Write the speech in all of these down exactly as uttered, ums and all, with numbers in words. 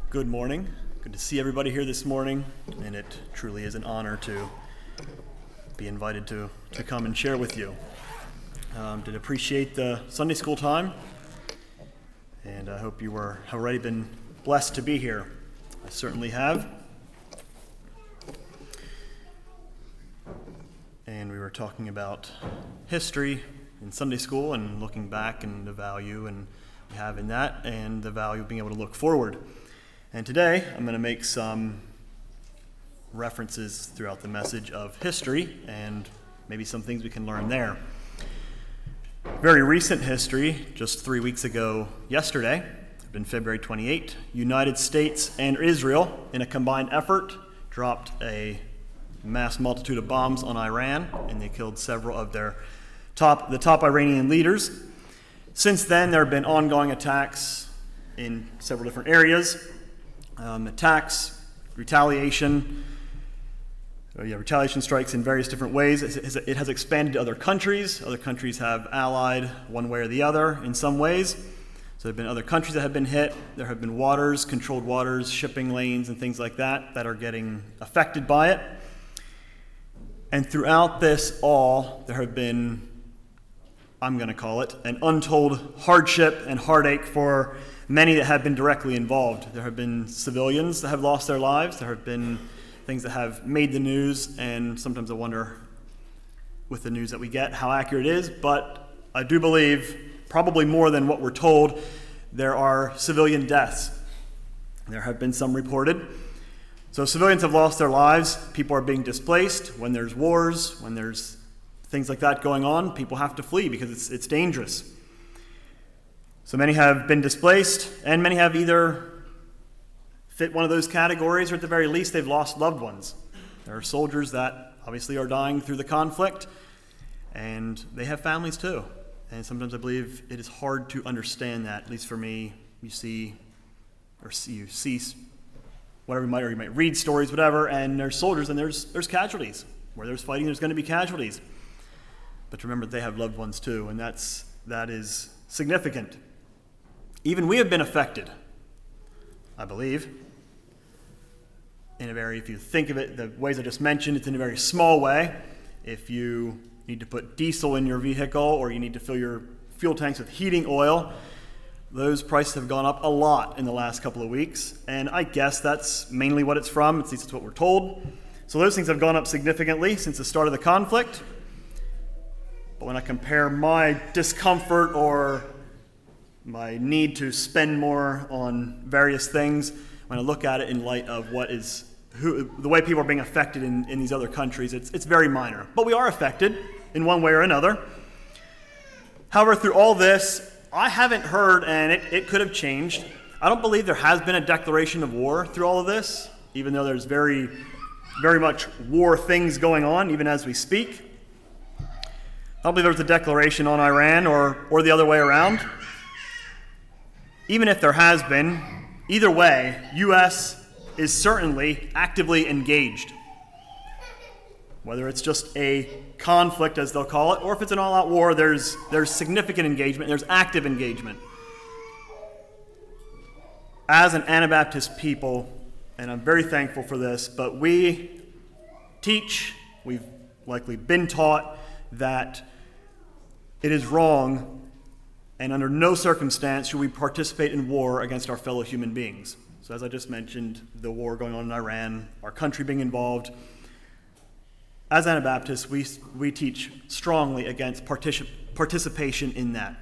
Good morning. Good to see everybody here this morning, and it truly is an honor to be invited to, to come and share with you. Um, did appreciate the Sunday school time, and I hope you were have already been blessed to be here. I certainly have. And we were talking about history in Sunday school and looking back and the value and we have in that and the value of being able to look forward. And today I'm going to make some references throughout the message of history and maybe some things we can learn there. Very recent history, just three weeks ago yesterday, been February twenty-eighth, United States and Israel, in a combined effort, dropped a mass multitude of bombs on Iran, and they killed several of their top, the top Iranian leaders. Since then, there have been ongoing attacks in several different areas. Um, attacks, retaliation, uh, yeah, retaliation strikes in various different ways. It has, it has expanded to other countries. Other countries have allied one way or the other in some ways. So there have been other countries that have been hit. There have been waters, controlled waters, shipping lanes, and things like that that are getting affected by it. And throughout this all, there have been, I'm going to call it, an untold hardship and heartache for many that have been directly involved. There have been civilians that have lost their lives. There have been things that have made the news, and sometimes I wonder, with the news that we get, how accurate it is. But I do believe, probably more than what we're told, there are civilian deaths. There have been some reported. So civilians have lost their lives. People are being displaced. When there's wars, when there's things like that going on, people have to flee because it's it's dangerous. So many have been displaced, and many have either fit one of those categories, or at the very least, they've lost loved ones. There are soldiers that obviously are dying through the conflict, and they have families too. And sometimes I believe it is hard to understand that, at least for me. You see, or see, you see whatever you might, or you might read stories, whatever, and there's soldiers and there's there's casualties. Where there's fighting, there's going to be casualties. But remember, they have loved ones too, and that's that is significant. Even we have been affected, I believe, in a very, if you think of it, the ways I just mentioned, it's in a very small way. If you need to put diesel in your vehicle, or you need to fill your fuel tanks with heating oil, those prices have gone up a lot in the last couple of weeks, and I guess that's mainly what it's from. At least it's what we're told. So those things have gone up significantly since the start of the conflict. But when I compare my discomfort or my need to spend more on various things, when I look at it in light of what is who, the way people are being affected in, in these other countries, it's it's very minor. But we are affected in one way or another. However, through all this, I haven't heard, and it, it could have changed, I don't believe there has been a declaration of war through all of this, even though there's very, very much war things going on, even as we speak. I don't believe there was a declaration on Iran or, or the other way around. Even if there has been, either way, U S is certainly actively engaged. Whether it's just a conflict, as they'll call it, or if it's an all-out war, there's there's significant engagement, there's active engagement. As an Anabaptist people, and I'm very thankful for this, but we teach, we've likely been taught, that it is wrong, and under no circumstance should we participate in war against our fellow human beings. So as I just mentioned, the war going on in Iran, our country being involved. As Anabaptists, we we teach strongly against particip- participation in that.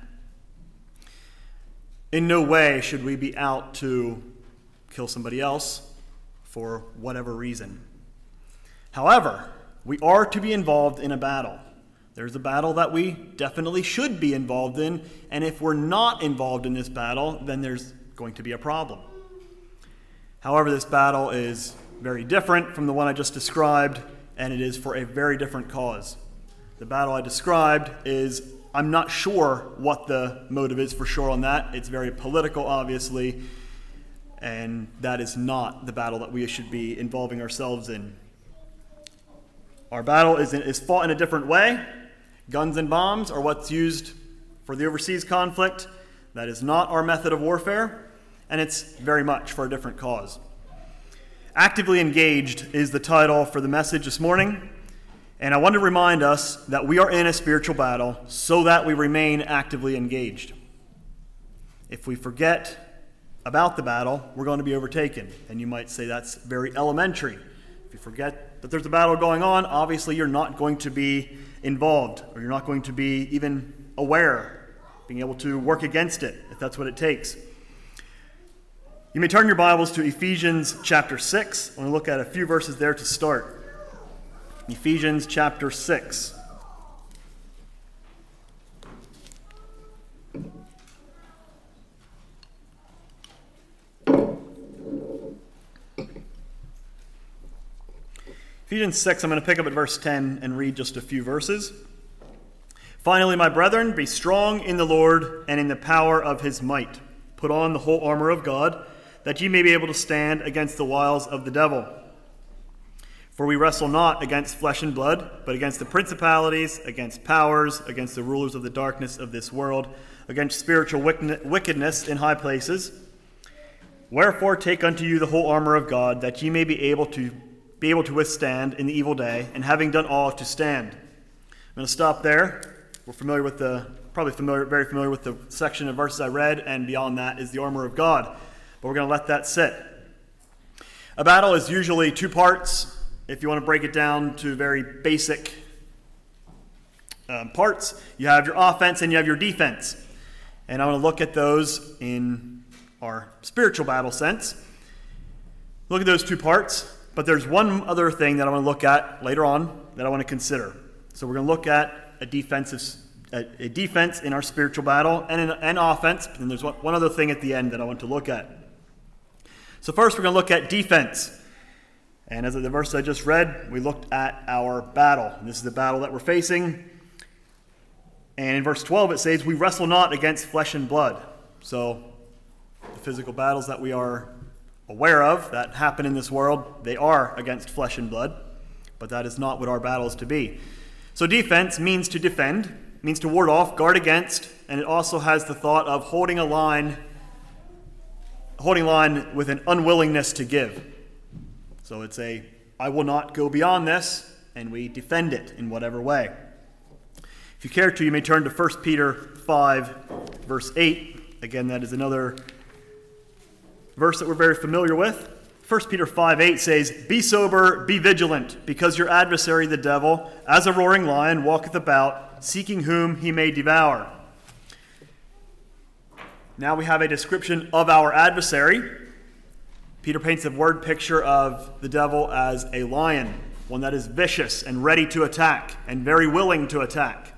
In no way should we be out to kill somebody else for whatever reason. However, we are to be involved in a battle. There's a battle that we definitely should be involved in, and if we're not involved in this battle, then there's going to be a problem. However, this battle is very different from the one I just described, and it is for a very different cause. The battle I described is, I'm not sure what the motive is for sure on that. It's very political, obviously, and that is not the battle that we should be involving ourselves in. Our battle is, is fought in a different way. Guns and bombs are what's used for the overseas conflict. That is not our method of warfare. and it's very much for a different cause. Actively Engaged is the title for the message this morning, and I want to remind us that we are in a spiritual battle so that we remain actively engaged. If we forget about the battle, we're going to be overtaken, and you might say that's very elementary. If you forget that there's a battle going on, obviously you're not going to be involved, or you're not going to be even aware, being able to work against it, if that's what it takes. You may turn your Bibles to Ephesians chapter six. I want to look at a few verses there to start. Ephesians chapter six. Ephesians six, I'm going to pick up at verse ten and read just a few verses. Finally, my brethren, be strong in the Lord and in the power of his might. Put on the whole armor of God, that ye may be able to stand against the wiles of the devil. For we wrestle not against flesh and blood, but against the principalities, against powers, against the rulers of the darkness of this world, against spiritual wickedness in high places. Wherefore take unto you the whole armor of God, that ye may be able to be able to withstand in the evil day, and having done all, to stand. I'm going to stop there. We're familiar with the, probably familiar, very familiar with the section of verses I read, and beyond that is the armor of God. But we're going to let that sit. A battle is usually two parts. If you want to break it down to very basic um, parts, you have your offense and you have your defense. And I want to look at those in our spiritual battle sense. Look at those two parts. But there's one other thing that I want to look at later on that I want to consider. So we're going to look at a defensive, a, a defense in our spiritual battle and an, an offense. And there's one, one other thing at the end that I want to look at. So first we're going to look at defense. And as of the verse I just read, we looked at our battle. And this is the battle that we're facing. And in verse twelve it says, we wrestle not against flesh and blood. So the physical battles that we are aware of that happen in this world, they are against flesh and blood, but that is not what our battle is to be. So defense means to defend, means to ward off, guard against, and it also has the thought of holding a line, holding line with an unwillingness to give. So it's a, I will not go beyond this, and we defend it in whatever way. If you care to, you may turn to First Peter five, verse eight. Again, that is another verse that we're very familiar with. First Peter five eight says, be sober, be vigilant, because your adversary the devil, as a roaring lion, walketh about, seeking whom he may devour. Now we have a description of our adversary. Peter paints a word picture of the devil as a lion, one that is vicious and ready to attack, and very willing to attack.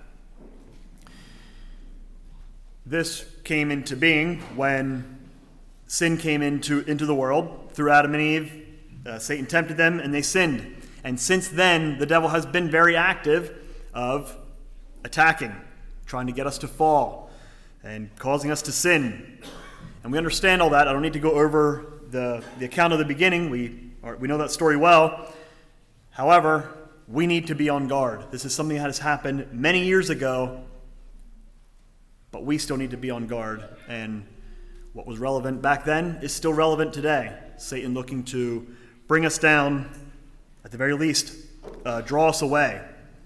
This came into being when sin came into, into the world through Adam and Eve. Uh, Satan tempted them and they sinned. And since then, the devil has been very active of attacking, trying to get us to fall and causing us to sin. And we understand all that. I don't need to go over the, the account of the beginning. We, are, we know that story well. However, we need to be on guard. This is something that has happened many years ago, but we still need to be on guard. And what was relevant back then is still relevant today. Satan looking to bring us down, at the very least, uh, draw us away.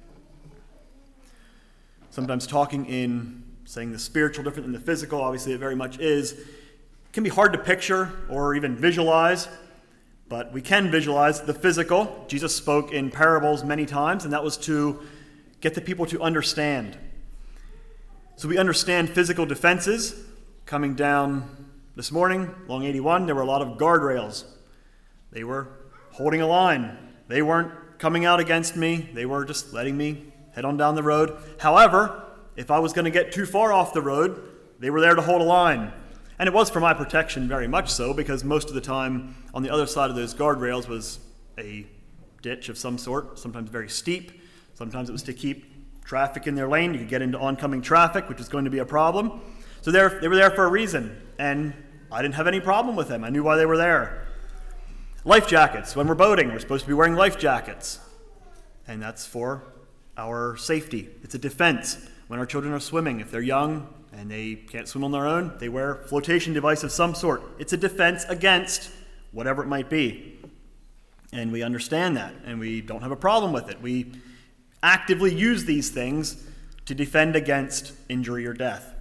Sometimes talking in saying the spiritual different than the physical, obviously it very much is, it can be hard to picture or even visualize, but we can visualize the physical. Jesus spoke in parables many times, and that was to get the people to understand. So we understand physical defenses. Coming down this morning, along eighty-one, there were a lot of guardrails. They were holding a line. They weren't coming out against me. They were just letting me head on down the road. However, if I was going to get too far off the road, they were there to hold a line. And it was for my protection, very much so, because most of the time on the other side of those guardrails was a ditch of some sort, sometimes very steep. Sometimes it was to keep traffic in their lane. You could get into oncoming traffic, which is going to be a problem. So they were there for a reason, and I didn't have any problem with them. I knew why they were there. Life jackets. When we're boating, we're supposed to be wearing life jackets, and that's for our safety. It's a defense. When our children are swimming, if they're young and they can't swim on their own, they wear a flotation device of some sort. It's a defense against whatever it might be. And we understand that, and we don't have a problem with it. We actively use these things to defend against injury or death.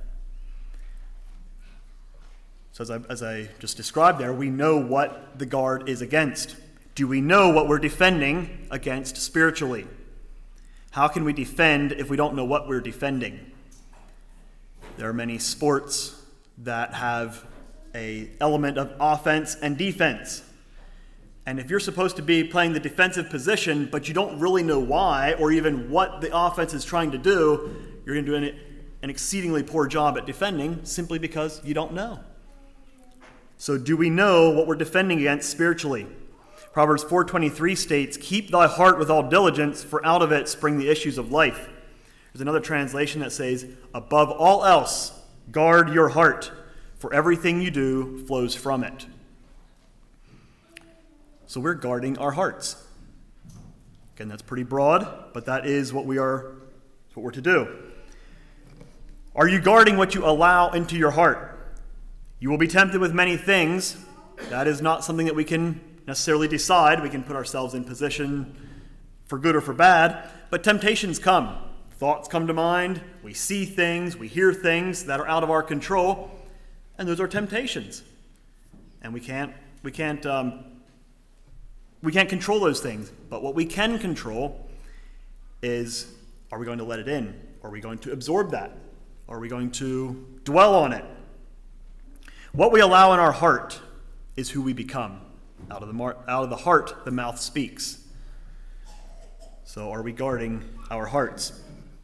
So as I, as I just described there, we know what the guard is against. Do we know what we're defending against spiritually? How can we defend if we don't know what we're defending? There are many sports that have an element of offense and defense. And if you're supposed to be playing the defensive position, but you don't really know why or even what the offense is trying to do, you're going to do an, an exceedingly poor job at defending simply because you don't know. So do we know what we're defending against spiritually? Proverbs four twenty-three states, "Keep thy heart with all diligence, for out of it spring the issues of life." There's another translation that says, "Above all else, guard your heart, for everything you do flows from it." So we're guarding our hearts. Again, that's pretty broad, but that is what we are, what we're to do. Are you guarding what you allow into your heart? You will be tempted with many things. That is not something that we can necessarily decide. We can put ourselves in position for good or for bad, but temptations come. Thoughts come to mind. We see things, we hear things that are out of our control, and those are temptations. And we can't, we can't, um, we can't control those things. But what we can control is, are we going to let it in? Are we going to absorb that? Are we going to dwell on it? What we allow in our heart is who we become. Out of the mar- out of the heart, the mouth speaks. So are we guarding our hearts?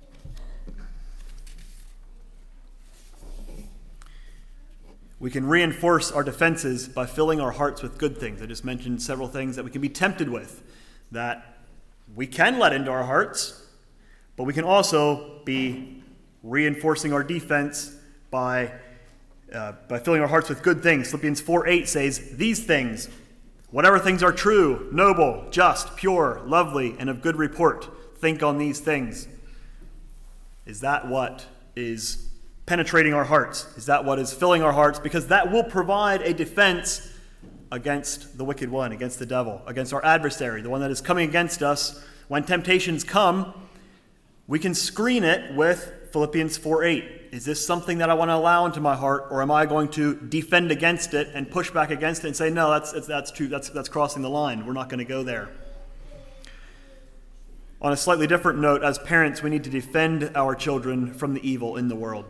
We can reinforce our defenses by filling our hearts with good things. I just mentioned several things that we can be tempted with, that we can let into our hearts, but we can also be reinforcing our defense by, uh, by filling our hearts with good things. Philippians four eight says, "These things, whatever things are true, noble, just, pure, lovely, and of good report, think on these things." Is that what is penetrating our hearts? Is that what is filling our hearts? Because that will provide a defense against the wicked one, against the devil, against our adversary, the one that is coming against us. When temptations come, we can screen it with Philippians four eight. Is this something that I want to allow into my heart, or am I going to defend against it and push back against it and say, no, that's that's too that's that's crossing the line. We're not going to go there. On a slightly different note, as parents, we need to defend our children from the evil in the world.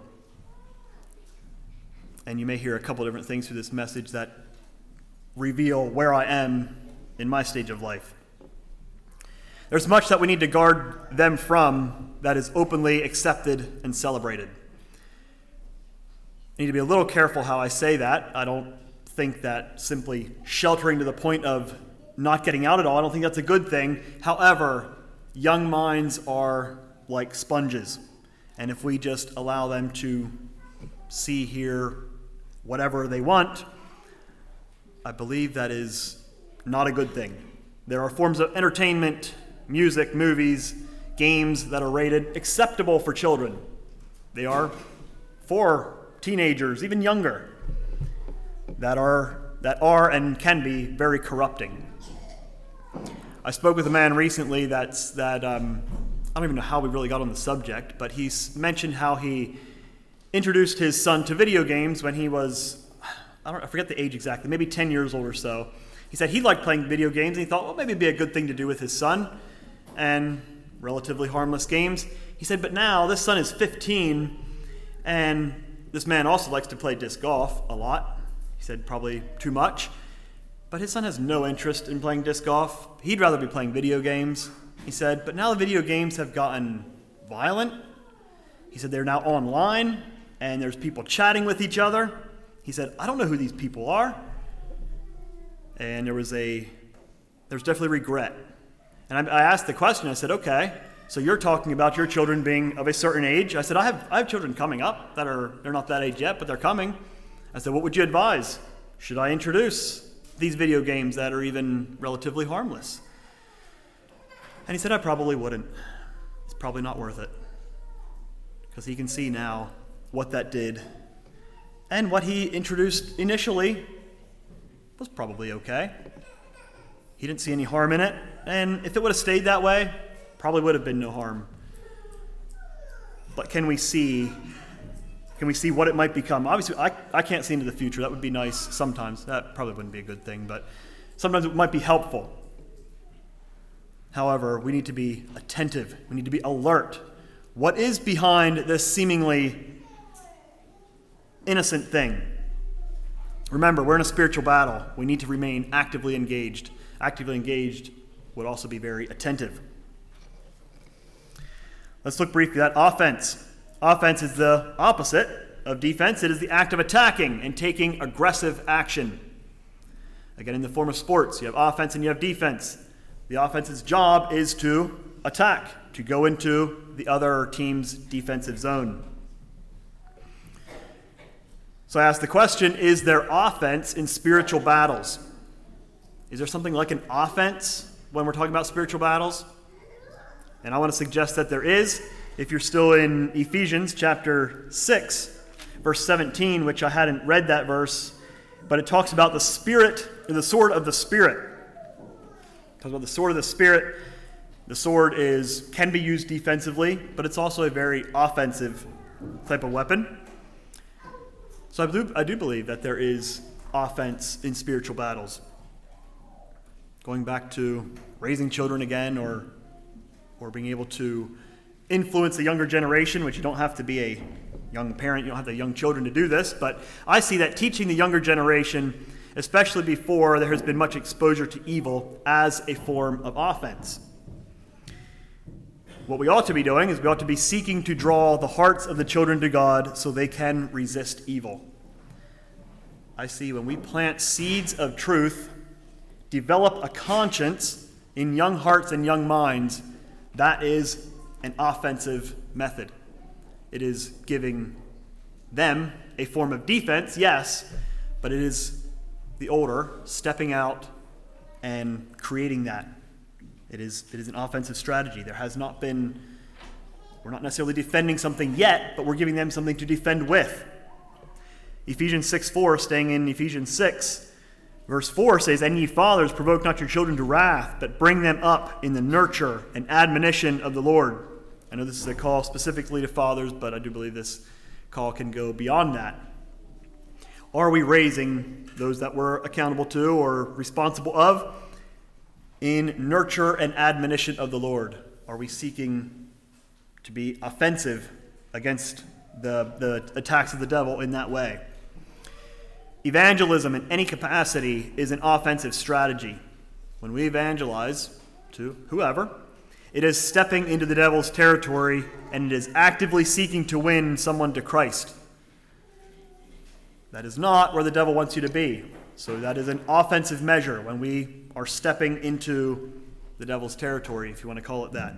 And you may hear a couple different things through this message that reveal where I am in my stage of life. There's much that we need to guard them from that is openly accepted and celebrated. I need to be a little careful how I say that. I don't think that simply sheltering to the point of not getting out at all, I don't think that's a good thing. However, young minds are like sponges. And if we just allow them to see, hear, whatever they want, I believe that is not a good thing. There are forms of entertainment, music, movies, games that are rated acceptable for children. They are for teenagers, even younger, that are that are and can be very corrupting. I spoke with a man recently that's that um, I don't even know how we really got on the subject, but he mentioned how he introduced his son to video games when he was, I don't I forget the age exactly, maybe ten years old or so. He said he liked playing video games, and he thought, well, maybe it'd be a good thing to do with his son, and relatively harmless games. He said, but now this son is fifteen, and this man also likes to play disc golf a lot. He said probably too much, but his son has no interest in playing disc golf. He'd rather be playing video games. He said, but now the video games have gotten violent. He said they're now online, and there's people chatting with each other. He said, I don't know who these people are. And there was a, there's definitely regret. And I, I asked the question, I said, okay, so you're talking about your children being of a certain age. I said, I have I have children coming up that are, they're not that age yet, but they're coming. I said, what would you advise? Should I introduce these video games that are even relatively harmless? And he said, I probably wouldn't. It's probably not worth it. Because he can see now what that did. And what he introduced initially was probably okay. He didn't see any harm in it, and if it would have stayed that way, probably would have been no harm. But can we see, can we see what it might become? Obviously, I, I can't see into the future. That would be nice sometimes. That probably wouldn't be a good thing, but sometimes it might be helpful. However, we need to be attentive. We need to be alert. What is behind this seemingly innocent thing? Remember, we're in a spiritual battle. We need to remain actively engaged. Actively engaged would also be very attentive. Let's look briefly at offense. Offense is the opposite of defense. It is the act of attacking and taking aggressive action. Again, in the form of sports, you have offense and you have defense. The offense's job is to attack, to go into the other team's defensive zone. So I ask the question, is there offense in spiritual battles? Is there something like an offense when we're talking about spiritual battles? And I want to suggest that there is. If you're still in Ephesians chapter six, verse seventeen, which I hadn't read that verse, but it talks about the Spirit, or the sword of the Spirit. It talks about the sword of the Spirit. The sword is can be used defensively, but it's also a very offensive type of weapon. So I do, I do believe that there is offense in spiritual battles. Going back to raising children again, or or being able to influence the younger generation, which you don't have to be a young parent, you don't have the young children to do this, but I see that teaching the younger generation, especially before there has been much exposure to evil, as a form of offense. What we ought to be doing is we ought to be seeking to draw the hearts of the children to God so they can resist evil. I see when we plant seeds of truth, develop a conscience in young hearts and young minds, that is an offensive method. It is giving them a form of defense, yes, but it is the older stepping out and creating that. It is, it is an offensive strategy. There has not been, we're not necessarily defending something yet, but we're giving them something to defend with. Ephesians six four, staying in Ephesians six, verse four says, "And ye fathers, provoke not your children to wrath, but bring them up in the nurture and admonition of the Lord." I know this is a call specifically to fathers, but I do believe this call can go beyond that. Are we raising those that we're accountable to or responsible of in nurture and admonition of the Lord? Are we seeking to be offensive against the, the attacks of the devil in that way? Evangelism in any capacity is an offensive strategy. When we evangelize to whoever, it is stepping into the devil's territory, and it is actively seeking to win someone to Christ. That is not where the devil wants you to be. So that is an offensive measure when we are stepping into the devil's territory, if you want to call it that.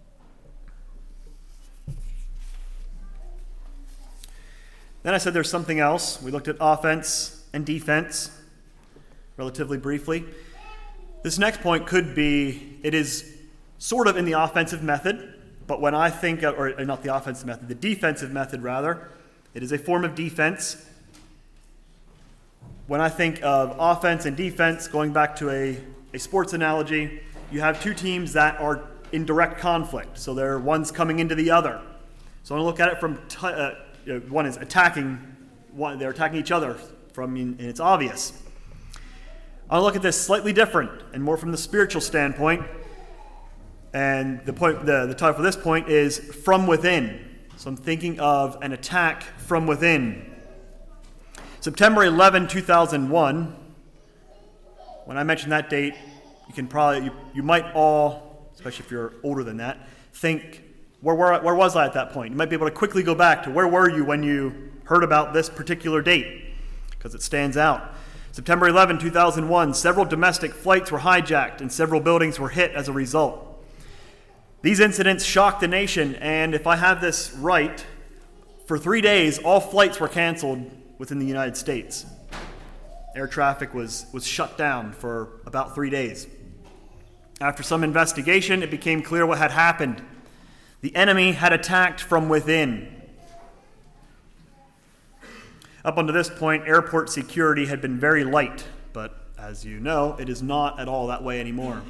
Then I said there's something else. We looked at offense and defense relatively briefly. This next point could be, it is sort of in the offensive method, but when I think of, or not the offensive method, the defensive method rather, it is a form of defense. When I think of offense and defense, going back to a, a sports analogy, you have two teams that are in direct conflict. So they're one's coming into the other. So I want to look at it from, t- uh, you know, one is attacking, one, they're attacking each other from, and it's obvious. I want to look at this slightly different and more from the spiritual standpoint. And the point, the, the title for this point is From Within. So I'm thinking of an attack from within. September eleventh, two thousand one, when I mention that date, you can probably, you, you might all, especially if you're older than that, think, where, where, where was I at that point? You might be able to quickly go back to where were you when you heard about this particular date, because it stands out. September eleventh, two thousand one, several domestic flights were hijacked and several buildings were hit as a result. These incidents shocked the nation, and if I have this right, for three days, all flights were canceled within the United States. Air traffic was, was shut down for about three days. After some investigation, it became clear what had happened. The enemy had attacked from within. Up until this point, airport security had been very light, but as you know, it is not at all that way anymore.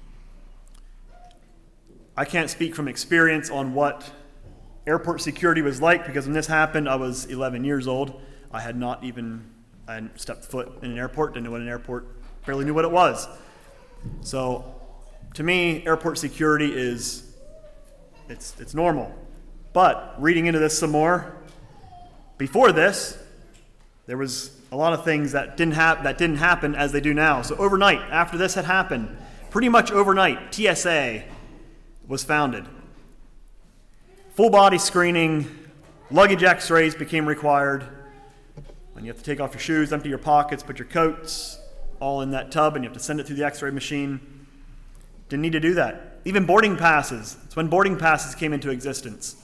I can't speak from experience on what airport security was like, because when this happened, I was eleven years old. I had not even I hadn't stepped foot in an airport, didn't know what an airport, barely knew what it was. So, to me, airport security is, it's it's normal. But, reading into this some more, before this, there was a lot of things that didn't hap- that didn't happen as they do now. So overnight, after this had happened, pretty much overnight, T S A was founded. Full body screening, luggage x-rays became required. When you have to take off your shoes, empty your pockets, put your coats all in that tub, and you have to send it through the x-ray machine. Didn't need to do that. Even boarding passes. It's when boarding passes came into existence.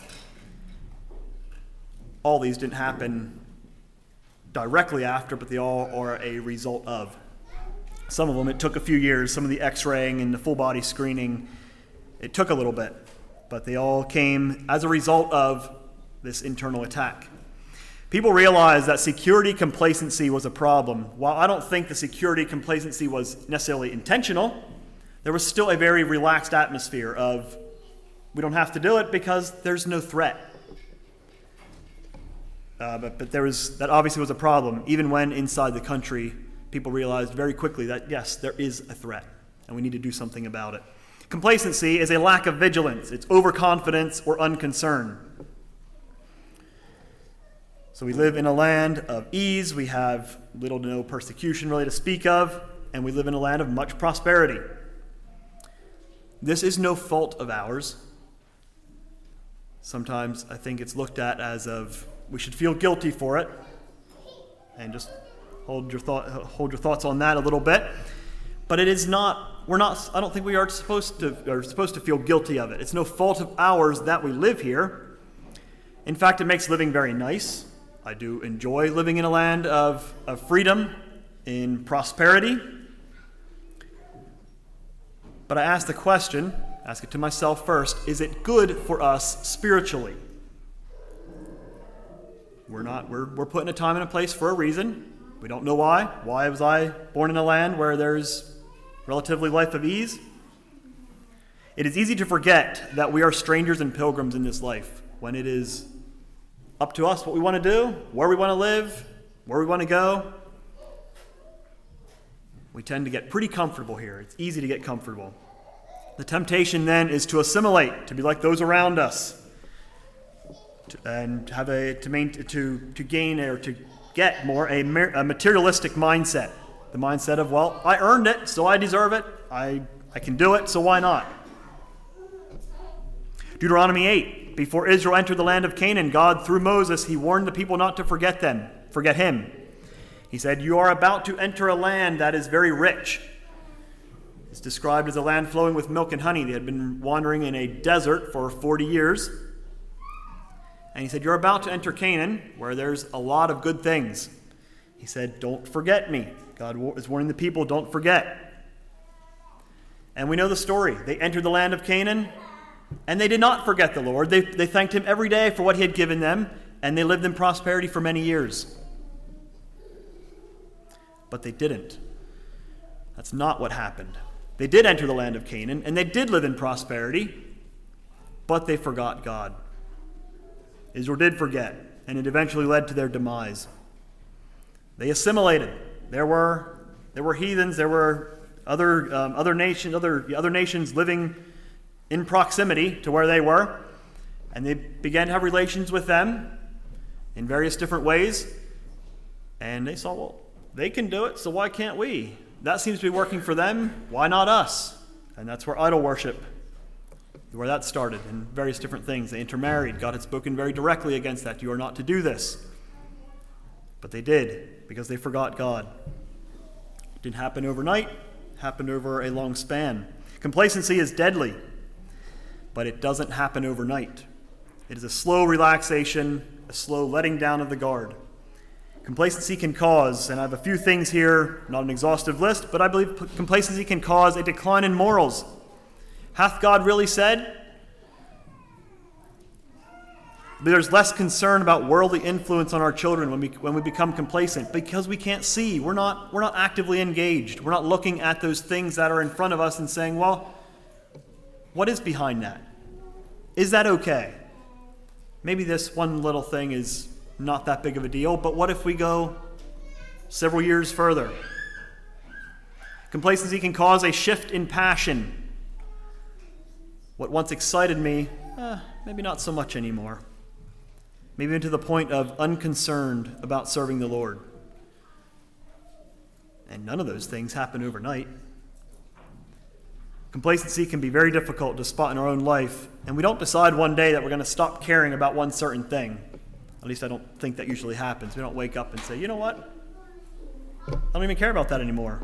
All these didn't happen directly after, but they all are a result of. Some of them, it took a few years. Some of the x-raying and the full body screening, it took a little bit. But they all came as a result of this internal attack. People realized that security complacency was a problem. While I don't think the security complacency was necessarily intentional, there was still a very relaxed atmosphere of, we don't have to do it because there's no threat. Uh, but, but there was, that obviously was a problem, even when inside the country, people realized very quickly that, yes, there is a threat, and we need to do something about it. Complacency is a lack of vigilance. It's overconfidence or unconcern. So we live in a land of ease. We have little to no persecution really to speak of, and we live in a land of much prosperity. This is no fault of ours. Sometimes I think it's looked at as of, we should feel guilty for it, and just hold your thought, hold your thoughts on that a little bit. But it is not, we're not, I don't think we are supposed to, are supposed to feel guilty of it. It's no fault of ours that we live here. In fact, it makes living very nice. I do enjoy living in a land of, of freedom, in prosperity. But I ask the question, ask it to myself first, is it good for us spiritually? We're not, we're, we're put in a time and a place for a reason. We don't know why. Why was I born in a land where there's relatively life of ease? It is easy to forget that we are strangers and pilgrims in this life when it is up to us what we want to do, where we want to live, where we want to go. We tend to get pretty comfortable here. It's easy to get comfortable. The temptation then is to assimilate, to be like those around us, to, and have a to main, to to gain or to get more a, a materialistic mindset. The mindset of, well, I earned it, so I deserve it. I I can do it, so why not? Deuteronomy eight. Before Israel entered the land of Canaan, God, through Moses, he warned the people not to forget them, forget him. He said, you are about to enter a land that is very rich. It's described as a land flowing with milk and honey. They had been wandering in a desert for forty years. And he said, you're about to enter Canaan, where there's a lot of good things. He said, don't forget me. God is warning the people, don't forget. And we know the story. They entered the land of Canaan, and they did not forget the Lord. They, they thanked him every day for what he had given them, and they lived in prosperity for many years. But they didn't. That's not what happened. They did enter the land of Canaan, and they did live in prosperity, but they forgot God. Israel did forget, and it eventually led to their demise. They assimilated. There were there were heathens, there were other um, other nations, other other nations living in proximity to where they were, and they began to have relations with them in various different ways. And they saw, well, they can do it, so why can't we? That seems to be working for them. Why not us? And that's where idol worship, where that started, and various different things. They intermarried. God had spoken very directly against that. You are not to do this. But they did, because they forgot God. It didn't happen overnight. It happened over a long span. Complacency is deadly, but it doesn't happen overnight. It is a slow relaxation, a slow letting down of the guard. Complacency can cause, and I have a few things here, not an exhaustive list, but I believe complacency can cause a decline in morals. Hath God really said? There's less concern about worldly influence on our children when we when we become complacent because we can't see. We're not we're not actively engaged. We're not looking at those things that are in front of us and saying, well, what is behind that? Is that okay? Maybe this one little thing is not that big of a deal, but what if we go several years further? Complacency can cause a shift in passion. What once excited me, eh, maybe not so much anymore. Maybe even to the point of unconcerned about serving the Lord. And none of those things happen overnight. Complacency can be very difficult to spot in our own life, and we don't decide one day that we're going to stop caring about one certain thing. At least I don't think that usually happens. We don't wake up and say, you know what? I don't even care about that anymore.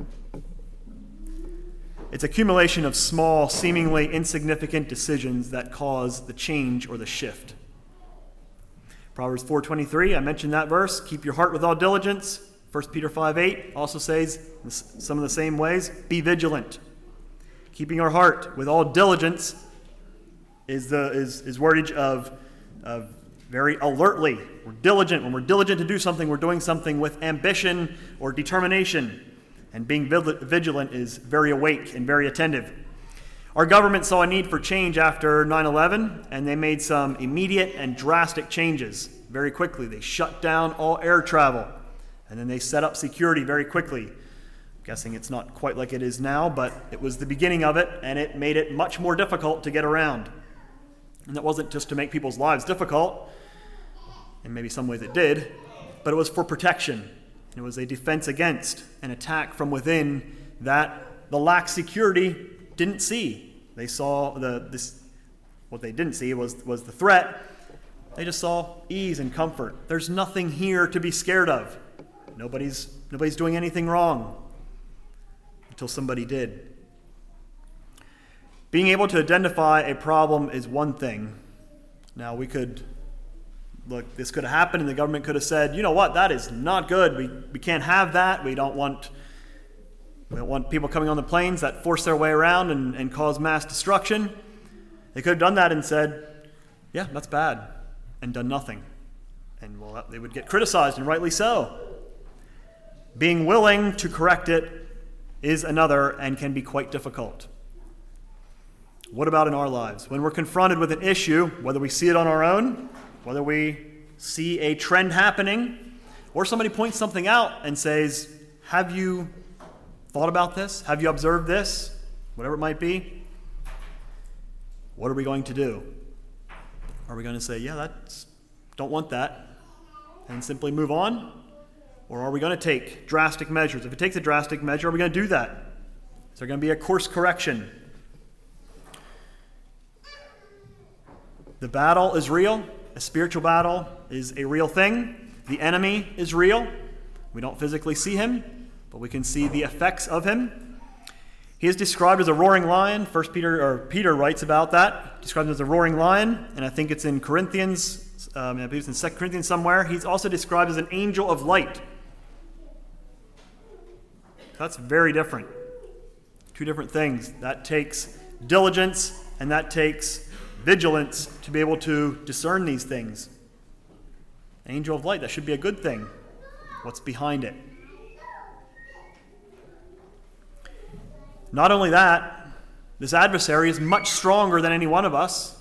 It's accumulation of small, seemingly insignificant decisions that cause the change or the shift. Proverbs four twenty-three, I mentioned that verse. Keep your heart with all diligence. First Peter five eight also says some of the same ways. Be vigilant. Keeping our heart with all diligence is the is, is wordage of, of very alertly. We're diligent. When we're diligent to do something, we're doing something with ambition or determination. And being vigilant is very awake and very attentive. Our government saw a need for change after nine eleven, and they made some immediate and drastic changes very quickly. They shut down all air travel, and then they set up security very quickly. I'm guessing it's not quite like it is now, but it was the beginning of it, and it made it much more difficult to get around. And that wasn't just to make people's lives difficult, and maybe some ways it did, but it was for protection. It was a defense against an attack from within that the lax security didn't see. They saw the this what they didn't see was, was the threat. They just saw ease and comfort. There's nothing here to be scared of. Nobody's nobody's doing anything wrong until somebody did. Being able to identify a problem is one thing. Now we could Look, this could have happened, and the government could have said, you know what, that is not good. We we can't have that. We don't want we don't want people coming on the planes that force their way around and, and cause mass destruction. They could have done that and said, yeah, that's bad, and done nothing. And well, they would get criticized, and rightly so. Being willing to correct it is another and can be quite difficult. What about in our lives? When we're confronted with an issue, whether we see it on our own, whether we see a trend happening, or somebody points something out and says, have you thought about this? Have you observed this? Whatever it might be. What are we going to do? Are we going to say, yeah, that's, don't want that, and simply move on? Or are we going to take drastic measures? If it takes a drastic measure, are we going to do that? Is there going to be a course correction? The battle is real. A spiritual battle is a real thing. The enemy is real. We don't physically see him, but we can see the effects of him. He is described as a roaring lion. First Peter or Peter writes about that, described as a roaring lion, and I think it's in Corinthians. Um, I believe it's in Second Corinthians somewhere. He's also described as an angel of light. That's very different. Two different things. That takes diligence, and that takes vigilance to be able to discern these things. An angel of light, that should be a good thing. What's behind it? Not only that, this adversary is much stronger than any one of us.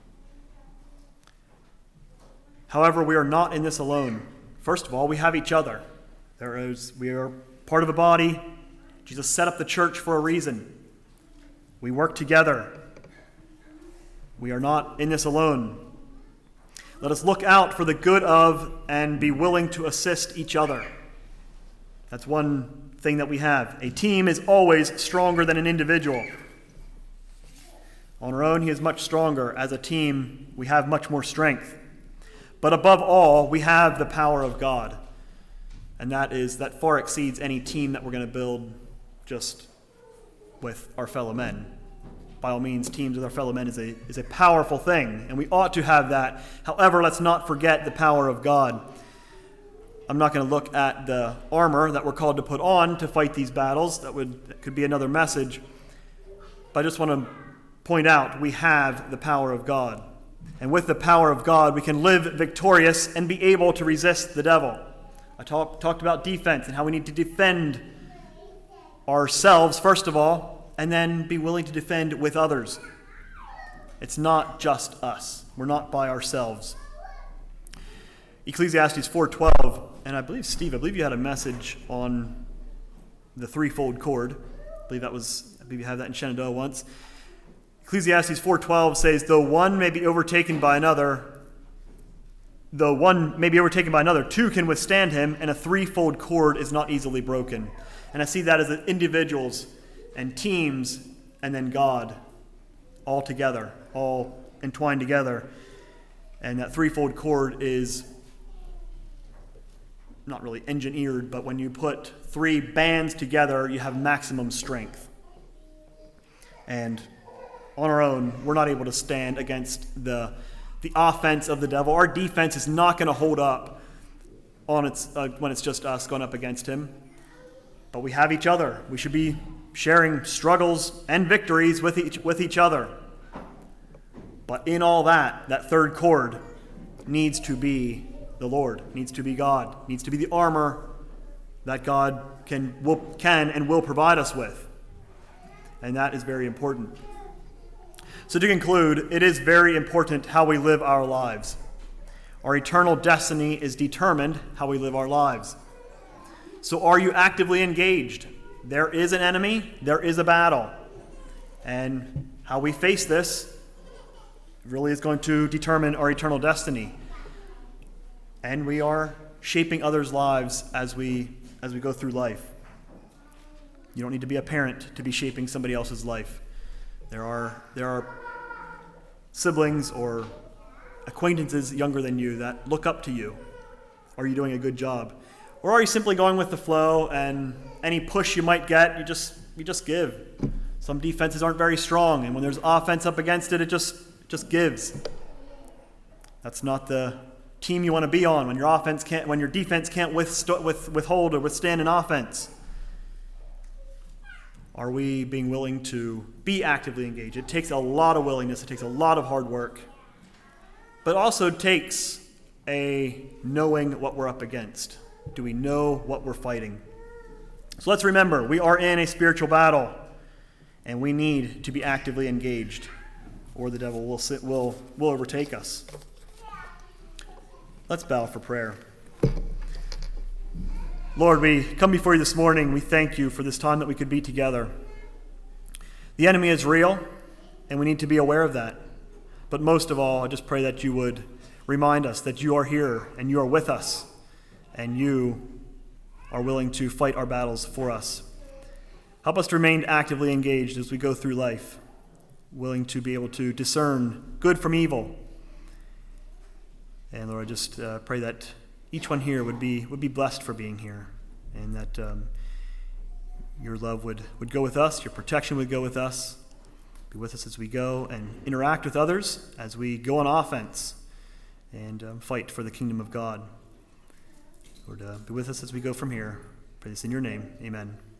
However, we are not in this alone. First of all, we have each other. There is, we are part of a body. Jesus set up the church for a reason. We work together. We are not in this alone. Let us look out for the good of and be willing to assist each other. That's one thing that we have. A team is always stronger than an individual. On our own, he is much stronger. As a team, we have much more strength. But above all, we have the power of God. And that is that far exceeds any team that we're going to build just with our fellow men. By all means, teams with our fellow men is a, is a powerful thing, and we ought to have that. However, let's not forget the power of God. I'm not going to look at the armor that we're called to put on to fight these battles. That would that could be another message. But I just want to point out we have the power of God. And with the power of God, we can live victorious and be able to resist the devil. I talk, talked about defense and how we need to defend ourselves, first of all, and then be willing to defend with others. It's not just us. We're not by ourselves. Ecclesiastes four twelve, and I believe, Steve, I believe you had a message on the threefold cord. I believe that was, I believe you had that in Shenandoah once. Ecclesiastes four twelve says, though one may be overtaken by another, though one may be overtaken by another, two can withstand him, and a threefold cord is not easily broken. And I see that as individuals and teams, and then God, all together, all entwined together. And that threefold cord is not really engineered, but when you put three bands together, you have maximum strength. And on our own, we're not able to stand against the the offense of the devil. Our defense is not going to hold up on its uh, when it's just us going up against him. But we have each other. We should be sharing struggles and victories with each with each other. But in all that, that third cord needs to be the Lord, needs to be God, needs to be the armor that God can will, can and will provide us with. And that is very important. So to conclude, it is very important how we live our lives. Our eternal destiny is determined how we live our lives. So are you actively engaged? There is an enemy, there is a battle. And how we face this really is going to determine our eternal destiny. And we are shaping others' lives as we as we go through life. You don't need to be a parent to be shaping somebody else's life. There are there are siblings or acquaintances younger than you that look up to you. Are you doing a good job? Or are you simply going with the flow, and any push you might get, you just you just give? Some defenses aren't very strong, and when there's offense up against it, it just it just gives. That's not the team you want to be on when your offense can't when your defense can't withst- with, withhold or withstand an offense. Are we being willing to be actively engaged? It takes a lot of willingness. It takes a lot of hard work. But also takes a knowing what we're up against. Do we know what we're fighting? So let's remember, we are in a spiritual battle, and we need to be actively engaged, or the devil will sit, will will overtake us. Let's bow for prayer. Lord, we come before you this morning. We thank you for this time that we could be together. The enemy is real, and we need to be aware of that. But most of all, I just pray that you would remind us that you are here, and you are with us, and you are willing to fight our battles for us. Help us to remain actively engaged as we go through life, willing to be able to discern good from evil. And Lord, I just uh, pray that each one here would be would be blessed for being here, and that um, your love would, would go with us, your protection would go with us, be with us as we go and interact with others, as we go on offense and um, fight for the kingdom of God. Lord, uh, be with us as we go from here. Pray this in your name. Amen.